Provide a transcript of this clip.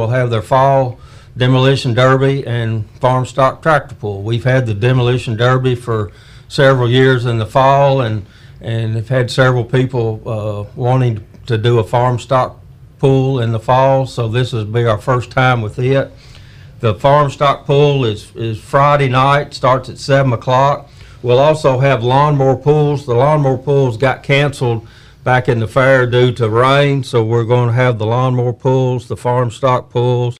will have their fall demolition derby and farm stock tractor pull. We've had the demolition derby for several years in the fall, and have had several people wanting to do a farm stock pull in the fall, so this will be our first time with it. The farm stock pull is Friday night, starts at 7 o'clock. We'll also have lawnmower pulls. The lawnmower pulls got canceled back in the fair due to rain, so we're going to have the lawnmower pulls, the farm stock pulls,